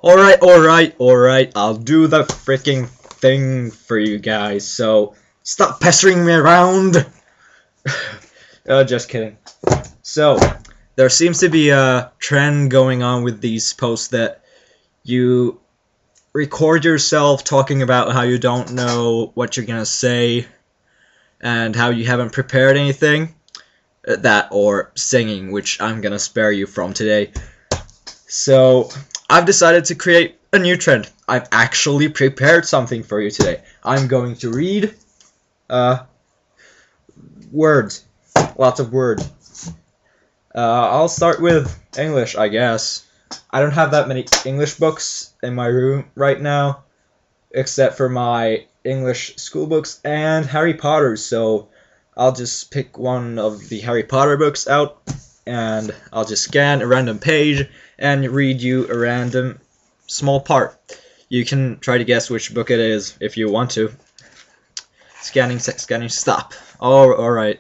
Alright, I'll do the freaking thing for you guys, so stop pestering me around! Just kidding. So, there seems to be a trend going on with these posts that you record yourself talking about how you don't know what you're gonna say and how you haven't prepared anything. That or singing, which I'm gonna spare you from today. So, I've decided to create a new trend. I've actually prepared something for you today. I'm going to read words. Lots of words. I'll start with English, I guess. I don't have that many English books in my room right now, except for my English school books and Harry Potter, so I'll just pick one of the Harry Potter books out, and I'll just scan a random page and read you a random small part. You can try to guess which book it is if you want to. Scanning, stop. Alright.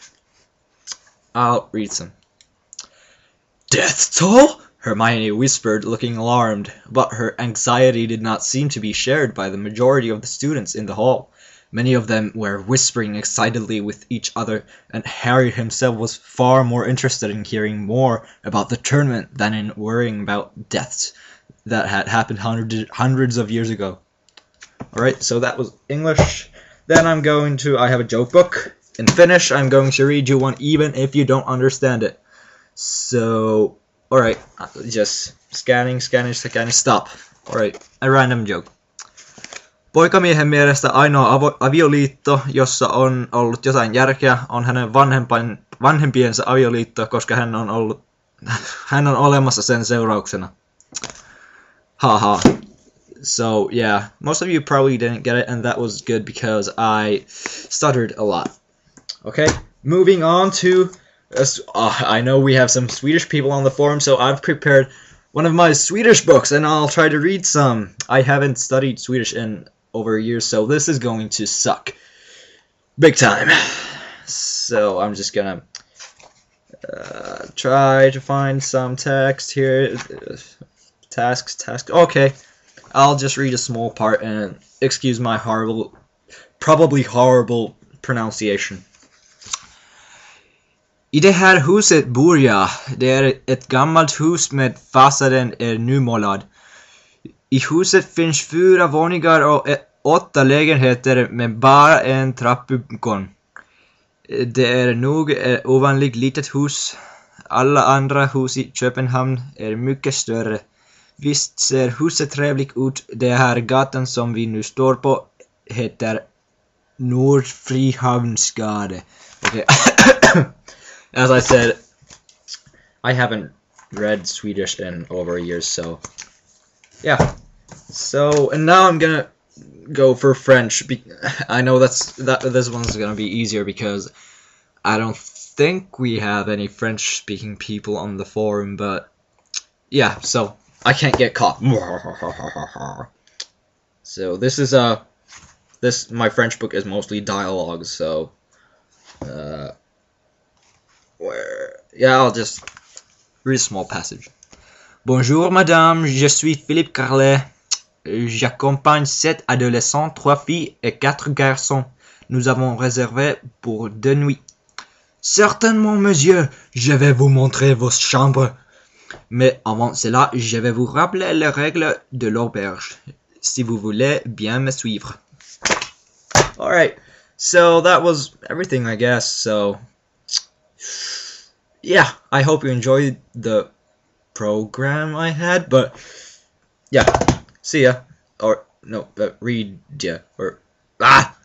I'll read some. Death toll? Hermione whispered, looking alarmed, but her anxiety did not seem to be shared by the majority of the students in the hall. Many of them were whispering excitedly with each other, and Harry himself was far more interested in hearing more about the tournament than in worrying about deaths that had happened hundreds of years ago. Alright, so that was English. Then I have a joke book. In Finnish, I'm going to read you one even if you don't understand it. So, alright, just scanning, stop. Alright, a random joke. Poikamiehen mielestä ainoa avioliitto, jossa on ollut jotain järkeä, on hänen vanhempiensa avioliitto, koska hän on olemassa sen seurauksena. Haha. So, yeah, most of you probably didn't get it, and that was good because I stuttered a lot. Okay, moving on to... I know we have some Swedish people on the forum, so I've prepared one of my Swedish books, and I'll try to read some. I haven't studied Swedish in over a year, so this is going to suck. Big time. So I'm just gonna try to find some text here. Task. Okay, I'll just read a small part, and excuse my probably horrible pronunciation. I det här huset bor jag. Det är ett gammalt hus med fasaden är nymålad. I huset finns 4 våningar och 8 lägenheter med bara en trappuppgång. Det är nog ett ovanligt litet hus. Alla andra hus i Köpenhamn är mycket större. Visst ser huset trevligt ut. Det här gatan som vi nu står på heter Nordfrihavnsgade. Okay. As I said, I haven't read Swedish in over a year, so yeah. So, and now I'm gonna go for French. I know this one's gonna be easier because I don't think we have any French-speaking people on the forum, but yeah, so I can't get caught. So my French book is mostly dialogue, so I'll just read a small passage. Bonjour madame, je suis Philippe Carlet. J'accompagne 7 adolescents, 3 filles et 4 garçons. Nous avons réservé pour 2 nuits. Certainement monsieur, je vais vous montrer vos chambres. Mais avant cela, je vais vous rappeler les règles de l'auberge, si vous voulez bien me suivre. Alright, so that was everything, I guess. So, yeah, I hope you enjoyed the program I had, but yeah, see ya. Or, no, read ya. Or,